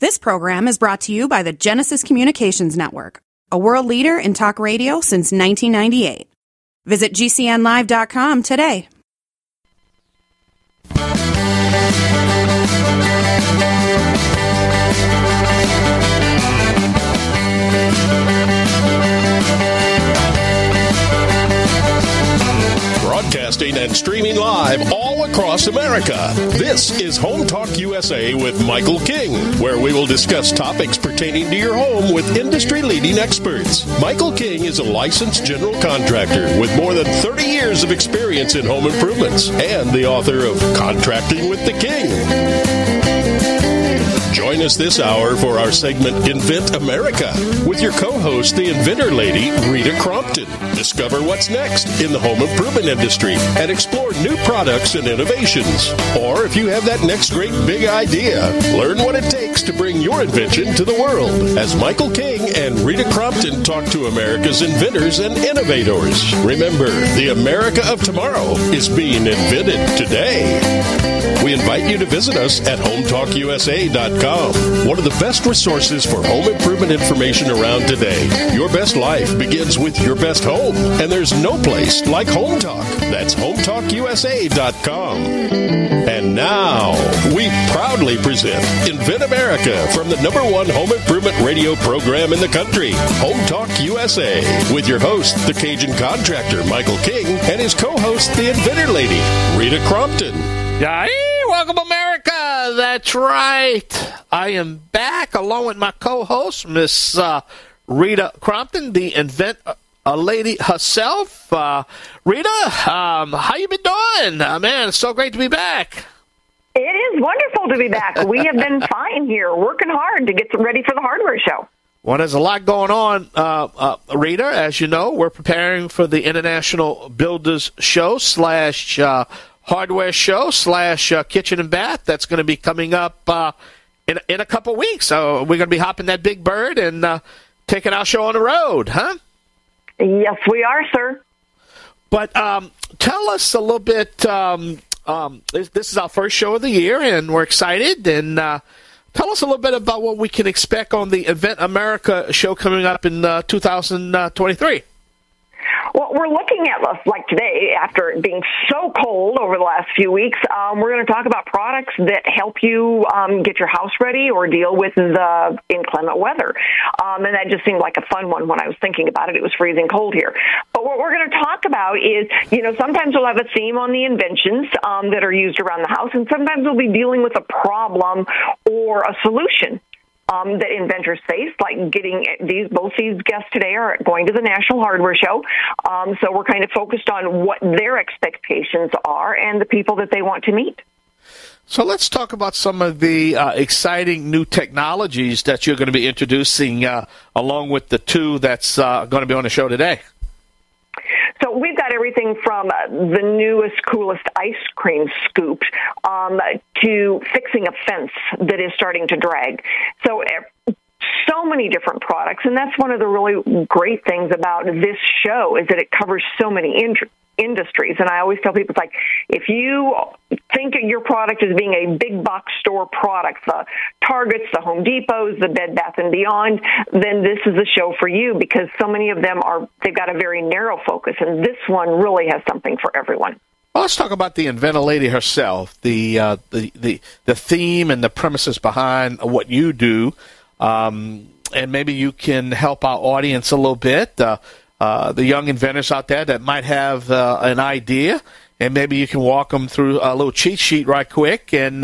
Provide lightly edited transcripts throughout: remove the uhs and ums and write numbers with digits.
This program is brought to you by the Genesis Communications Network, a world leader in talk radio since 1998. Visit GCNlive.com today. Broadcasting and streaming live all across America. This is Home Talk USA with Michael King, where we will discuss topics pertaining to your home with industry-leading experts. Michael King is a licensed general contractor with more than 30 years of experience in home improvements and the author of Contracting with the King. Join us this hour for our segment Invent America with your co-host, the inventor lady, Rita Crompton. Discover what's next in the home improvement industry and explore new products and innovations. Or if you have that next great big idea, learn what it takes to bring your invention to the world as Michael King and Rita Crompton talk to America's inventors and innovators. Remember, the America of tomorrow is being invented today. We invite you to visit us at HomeTalkUSA.com. One of the best resources for home improvement information around today. Your best life begins with your best home, and there's no place like Home Talk. That's HomeTalkUSA.com. And now, we proudly present Invent America from the #1 home improvement radio program in the country, Home Talk USA, with your host, the Cajun contractor, Michael King, and his co-host, the inventor lady, Rita Crompton. Hey, welcome, America. That's right. I am back along with my co-host, Miss Rita Crompton, the invent lady herself. Rita, how you been doing? Man, it's so great to be back. It is wonderful to be back. We have been fine here, working hard to get ready for the hardware show. Well, there's a lot going on, Rita. As you know, we're preparing for the International Builders Show / hardware show / kitchen and bath. That's going to be coming up in a couple weeks. So we're going to be hopping that big bird and taking our show on the road, huh? Yes, we are, sir. But tell us a little bit. This is our first show of the year, and we're excited. And tell us a little bit about what we can expect on the Invent America show coming up in 2023. Well, we're looking at, like today, after it being so cold over the last few weeks, we're going to talk about products that help you get your house ready or deal with the inclement weather. And that just seemed like a fun one when I was thinking about it. It was freezing cold here. But what we're going to talk about is, sometimes we'll have a theme on the inventions that are used around the house, and sometimes we'll be dealing with a problem or a solution that inventors face, like getting both these guests today are going to the National Hardware Show. So we're kind of focused on what their expectations are and the people that they want to meet. So let's talk about some of the exciting new technologies that you're going to be introducing along with the two that's going to be on the show today. So we've got everything from the newest, coolest ice cream scoop to fixing a fence that is starting to drag. So many different products, and that's one of the really great things about this show is that it covers so many industries. And I always tell people, it's like, if you think of your product as being a big box store product, the Targets, the Home Depots, the Bed Bath & Beyond, then this is a show for you because so many of them they've got a very narrow focus, and this one really has something for everyone. Well, let's talk about the inventor lady herself, the theme and the premises behind what you do, and maybe you can help our audience a little bit. The young inventors out there that might have an idea, and maybe you can walk them through a little cheat sheet right quick and,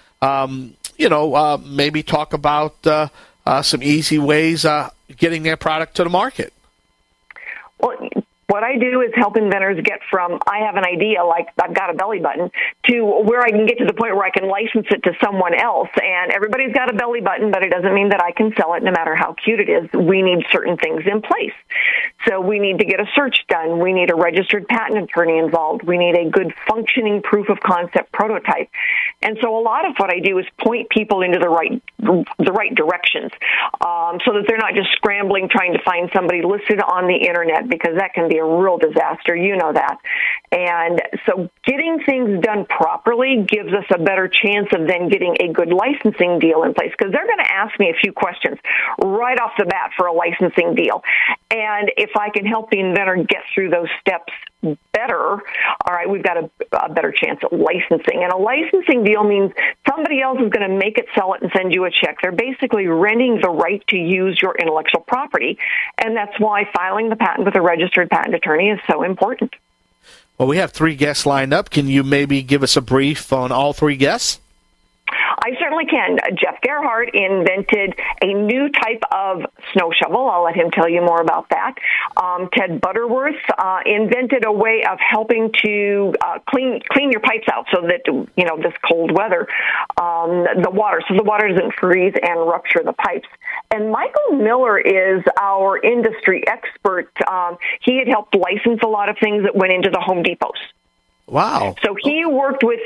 maybe talk about some easy ways getting their product to the market. Well, what I do is help inventors get from, I have an idea, like I've got a belly button, to where I can get to the point where I can license it to someone else. And everybody's got a belly button, but it doesn't mean that I can sell it no matter how cute it is. We need certain things in place. So we need to get a search done. We need a registered patent attorney involved. We need a good functioning proof of concept prototype. And so a lot of what I do is point people into the right directions, so that they're not just scrambling trying to find somebody listed on the internet, because that can be a real disaster. You know that. And so getting things done properly gives us a better chance of then getting a good licensing deal in place, because they're going to ask me a few questions right off the bat for a licensing deal. And if I can help the inventor get through those steps better, all right, we've got a better chance at licensing. And a licensing deal means somebody else is going to make it, sell it, and send you a check. They're basically renting the right to use your intellectual property, and that's why filing the patent with a registered patent attorney is so important. Well, we have 3 guests lined up. Can you maybe give us a brief on all 3 guests? I certainly can. Jeff Gerhardt invented a new type of snow shovel. I'll let him tell you more about that. Ted Butterworth invented a way of helping to clean your pipes out so that, this cold weather, the water doesn't freeze and rupture the pipes. And Michael Miller is our industry expert. He had helped license a lot of things that went into the Home Depots. Wow. So he worked with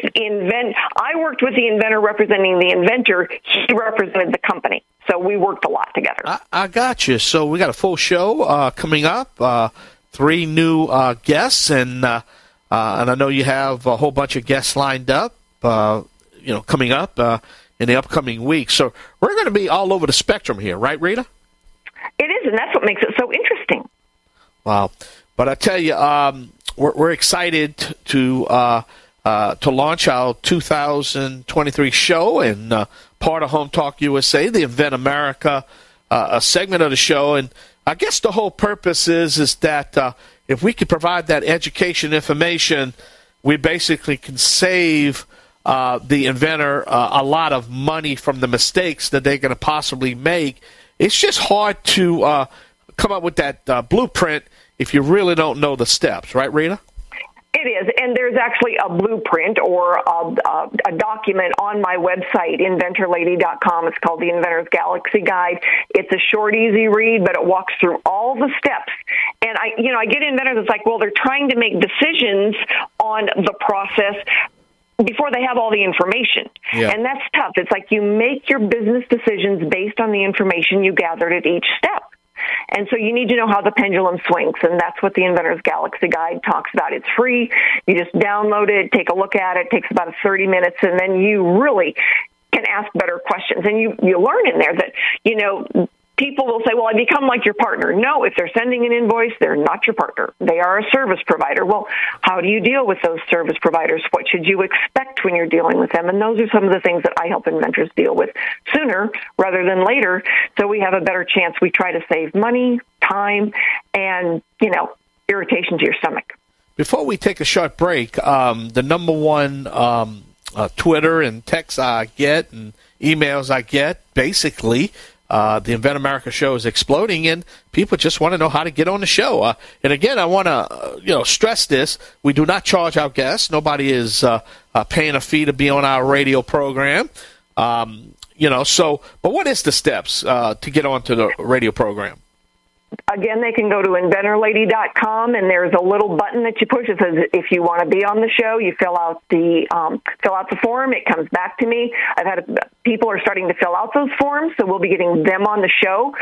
I worked with the inventor representing the inventor. He represented the company. So we worked a lot together. I got you. So we got a full show coming up, 3 new guests, and I know you have a whole bunch of guests lined up, coming up in the upcoming weeks. So we're going to be all over the spectrum here, right, Rita? It is, and that's what makes it so interesting. Wow. But I tell you, we're excited to launch our 2023 show and part of Home Talk USA, the Invent America a segment of the show. And I guess the whole purpose is that if we could provide that education information, we basically can save the inventor a lot of money from the mistakes that they're going to possibly make. It's just hard to come up with that blueprint if you really don't know the steps, right, Rita? It is, and there's actually a blueprint or a document on my website, inventorlady.com. It's called the Inventor's Galaxy Guide. It's a short, easy read, but it walks through all the steps. And I get inventors that's like, well, they're trying to make decisions on the process before they have all the information. Yeah. And that's tough. It's like you make your business decisions based on the information you gathered at each step. And so you need to know how the pendulum swings, and that's what the Inventor's Galaxy Guide talks about. It's free. You just download it, take a look at it. It takes about 30 minutes, and then you really can ask better questions. And you learn in there that, people will say, well, I become like your partner. No, if they're sending an invoice, they're not your partner. They are a service provider. Well, how do you deal with those service providers? What should you expect when you're dealing with them? And those are some of the things that I help inventors deal with sooner rather than later, so we have a better chance. We try to save money, time, and, irritation to your stomach. Before we take a short break, the number one Twitter and texts I get and emails I get, basically, the Invent America show is exploding, and people just want to know how to get on the show. And again, I want to stress this: we do not charge our guests. Nobody is paying a fee to be on our radio program. So, but what is the steps to get onto the radio program? Again, they can go to inventorlady.com, and there's a little button that you push. It says, if you want to be on the show, you fill out the form. It comes back to me. I've had people are starting to fill out those forms, so we'll be getting them on the show.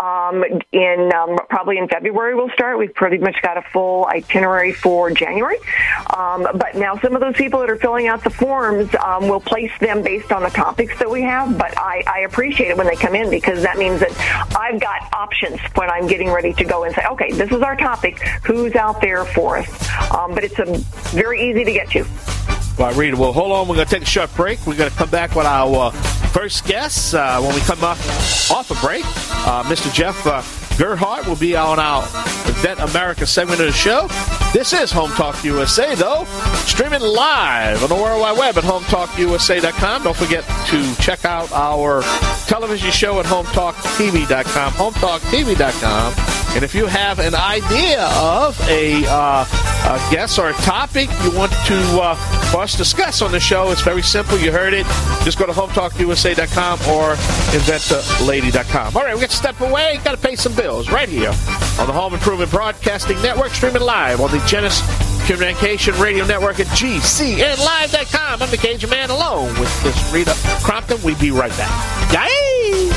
Probably in February we'll start. We've pretty much got a full itinerary for January. But now some of those people that are filling out the forms, we'll place them based on the topics that we have. But I appreciate it when they come in, because that means that I've got options when I'm getting ready to go and say, okay, this is our topic. Who's out there for us? But it's very easy to get to. All right, Rita, well, hold on. We're going to take a short break. We're going to come back with our first guest when we come off a break. Mr. Jeff Gerhardt will be on our Invent America segment of the show. This is Home Talk USA, though, streaming live on the World Wide Web at HomeTalkUSA.com. Don't forget to check out our television show at HomeTalkTV.com, HomeTalkTV.com. And if you have an idea of a guest or a topic you want to for us to discuss on the show, it's very simple. You heard it. Just go to HomeTalkUSA.com or InventALady.com. All right, we got to step away. Got to pay some bills right here on the Home Improvement Broadcasting Network, streaming live on the Genesis Communication Radio Network at GCNlive.com. I'm the Cajun Man, alone with Miss Rita Crompton. We'll be right back. Yay!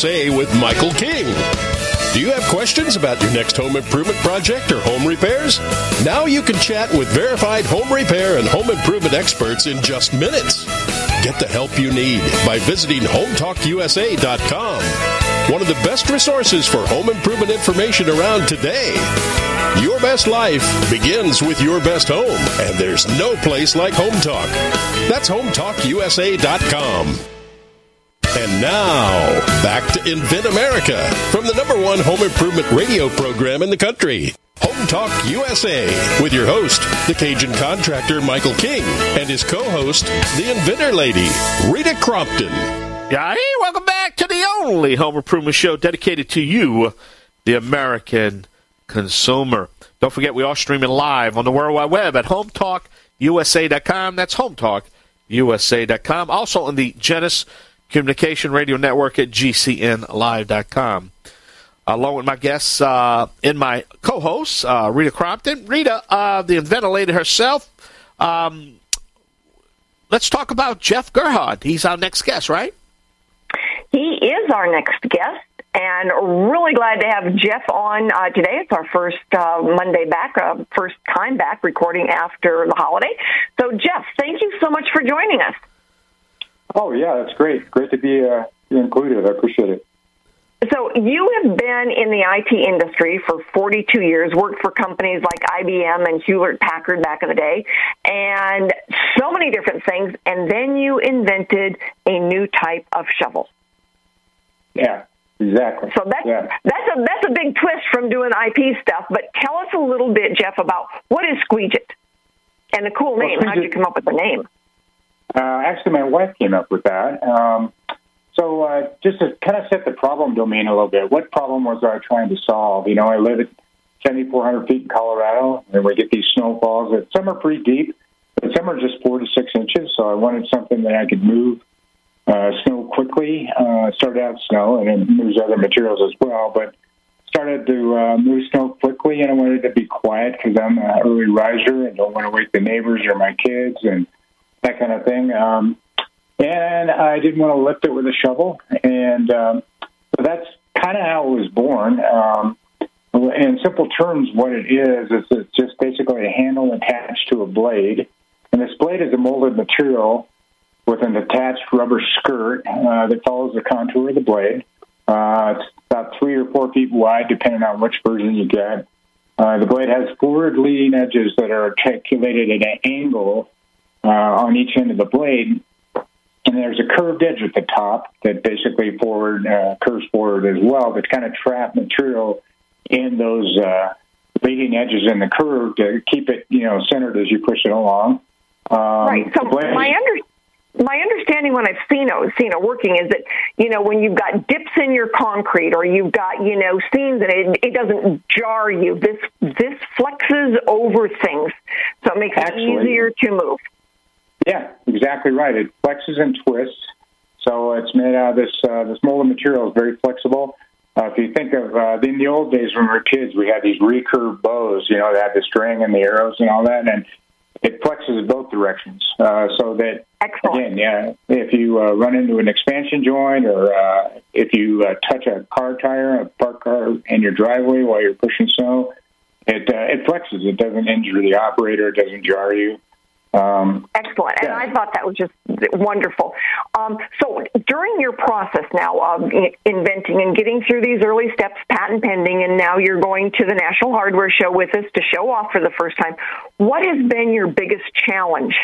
USA with Michael King. Do you have questions about your next home improvement project or home repairs? Now you can chat with verified home repair and home improvement experts in just minutes. Get the help you need by visiting HometalkUSA.com. One of the best resources for home improvement information around today. Your best life begins with your best home, and there's no place like Home Talk. That's HometalkUSA.com. And now, back to Invent America from the #1 home improvement radio program in the country. Home Talk USA with your host, the Cajun contractor Michael King, and his co-host, the Inventor Lady, Rita Crompton. Yeah, hey, welcome back to the only home improvement show dedicated to you, the American consumer. Don't forget, we are streaming live on the World Wide Web at HometalkUSA.com. That's HometalkUSA.com. Also on the Genesis Communication Radio Network at GCNlive.com. Along with my guests and my co-host, Rita Crompton. Rita, the Inventor Lady herself. Let's talk about Jeff Gerhard. He's our next guest, right? He is our next guest, and really glad to have Jeff on today. It's our first Monday back, first time back recording after the holiday. So, Jeff, thank you so much for joining us. Oh, yeah, that's great. Great to be included. I appreciate it. So you have been in the IT industry for 42 years, worked for companies like IBM and Hewlett-Packard back in the day, and so many different things, and then you invented a new type of shovel. Yeah, exactly. So that's a big twist from doing IP stuff, but tell us a little bit, Jeff, about what is Squeegit and the cool name. How did you come up with the name? Actually, my wife came up with that. So just to kind of set the problem domain a little bit, what problem was I trying to solve? You know, I live at 7,400 feet in Colorado, and we get these snowfalls that some are pretty deep, but some are just 4 to 6 inches. So I wanted something that I could move snow quickly. Started out snow, and it moves other materials as well, but started to move snow quickly, and I wanted to be quiet because I'm an early riser and don't want to wake the neighbors or my kids and that kind of thing. And I didn't want to lift it with a shovel. And so that's kind of how it was born. In simple terms, what it is it's just basically a handle attached to a blade. And this blade is a molded material with an attached rubber skirt that follows the contour of the blade. It's about 3 or 4 feet wide, depending on which version you get. The blade has forward leading edges that are articulated at an angle on each end of the blade, and there's a curved edge at the top that basically curves forward as well, that kind of trap material in those leading edges in the curve to keep it, centered as you push it along. Right. So my understanding when I've seen it working is that, when you've got dips in your concrete or you've got, seams that it doesn't jar you. This flexes over things, so it makes it easier to move. Yeah, exactly right. It flexes and twists, so it's made out of this molded material is very flexible. If you think of in the old days when we were kids, we had these recurve bows, that had the string and the arrows and all that, and it flexes both directions. So that, excellent. Again, if you run into an expansion joint or if you touch a car tire, a parked car in your driveway while you're pushing snow, it flexes. It doesn't injure the operator. It doesn't jar you. Excellent. And I thought that was just wonderful. So during your process now of inventing and getting through these early steps, patent pending, and now you're going to the National Hardware Show with us to show off for the first time, what has been your biggest challenge?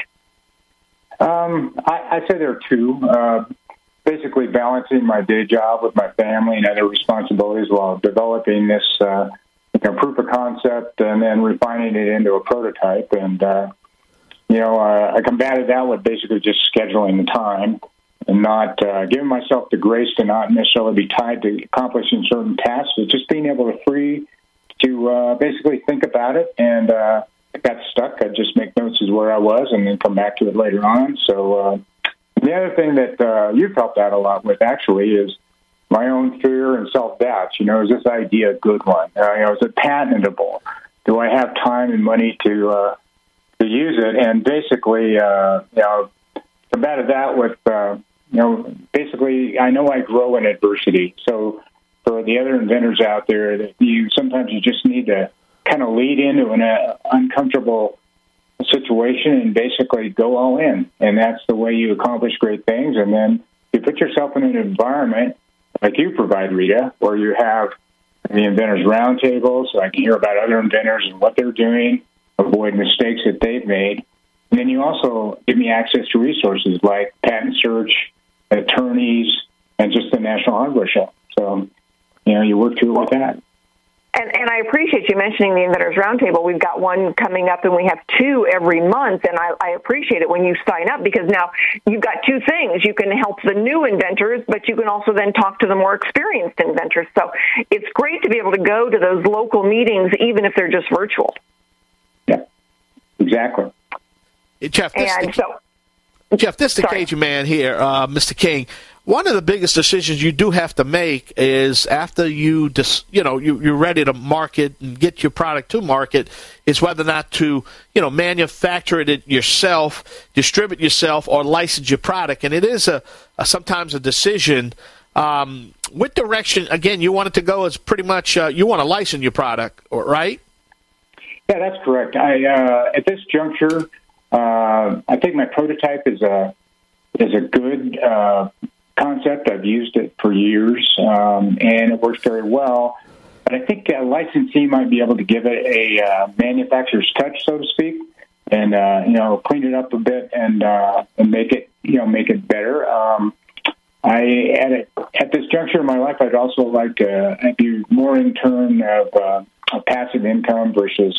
I'd say there are two. Basically balancing my day job with my family and other responsibilities while developing this proof of concept and then refining it into a prototype. And I combated that with basically just scheduling the time and not giving myself the grace to not necessarily be tied to accomplishing certain tasks, but just being able to basically think about it. And I got stuck. I'd just make notes as where I was and then come back to it later on. So the other thing that you've helped out a lot with actually is my own fear and self-doubt. Is this idea a good one? Is it patentable? Do I have time and money to use it? And basically, combated that with basically, I know I grow in adversity. So for the other inventors out there, that sometimes you just need to kind of lead into an uncomfortable situation and basically go all in. And that's the way you accomplish great things. And then you put yourself in an environment like you provide, Rita, where you have the inventors roundtable, so I can hear about other inventors and what they're doing, avoid mistakes that they've made. And then you also give me access to resources like patent search, attorneys, and just the National Hardware Show. So, you work through it with that. And I appreciate you mentioning the Inventors Roundtable. We've got one coming up, and we have 2 every month, and I appreciate it when you sign up, because now you've got 2 things. You can help the new inventors, but you can also then talk to the more experienced inventors. So it's great to be able to go to those local meetings, even if they're just virtual. Yeah, exactly. Jeff, this is the Cajun Man here, Mr. King. One of the biggest decisions you do have to make is after you're ready to market and get your product to market, is whether or not to, manufacture it yourself, distribute yourself, or license your product. And it is sometimes a decision. What direction, again, you want it to go is pretty much you want to license your product, right? Yeah, that's correct. At this juncture, I think my prototype is a good concept. I've used it for years, and it works very well. But I think a licensee might be able to give it a manufacturer's touch, so to speak, and clean it up a bit and make it better. At this juncture in my life, I'd also like to be more in turn of a passive income versus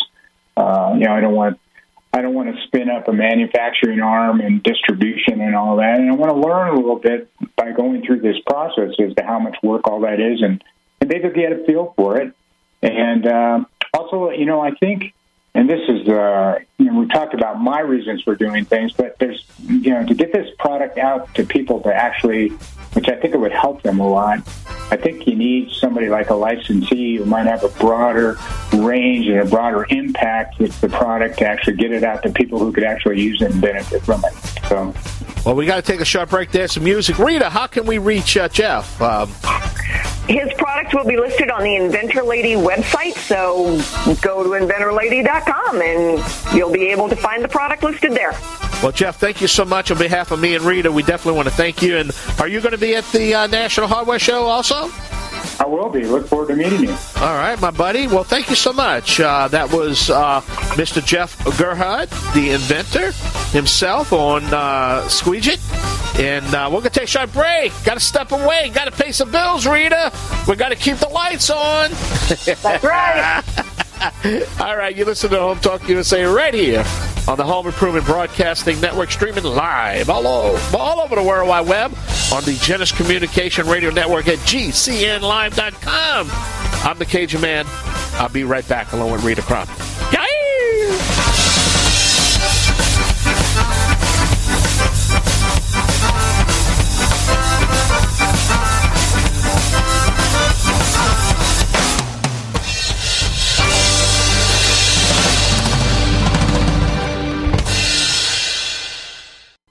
I don't want to spin up a manufacturing arm and distribution and all that. And I want to learn a little bit by going through this process as to how much work all that is and maybe get a feel for it. And also, I think, and this is, we talked about my reasons for doing things, but there's, to get this product out to people to actually, which I think it would help them a lot. I think you need somebody like a licensee who might have a broader range and a broader impact with the product to actually get it out to people who could actually use it and benefit from it. So, well, we got to take a short break there. Some music. Rita, how can we reach Jeff? His products will be listed on the Inventor Lady website, so go to inventorlady.com and you'll be able to find the product listed there. Well, Jeff, thank you so much on behalf of me and Rita. We definitely want to thank you. And are you going to be at the National Hardware Show also? I will be. Look forward to meeting you. All right, my buddy. Well, thank you so much. That was Mr. Jeff Gerhardt, the inventor himself on Squeegee. And we're going to take a short break. Got to step away. Got to pay some bills, Rita. We got to keep the lights on. That's right. All right, you listen to Home Talk USA right here on the Home Improvement Broadcasting Network, streaming live all over the World Wide Web on the Genesis Communication Radio Network at GCNlive.com. I'm the Cajun Man. I'll be right back along with Rita Crompton.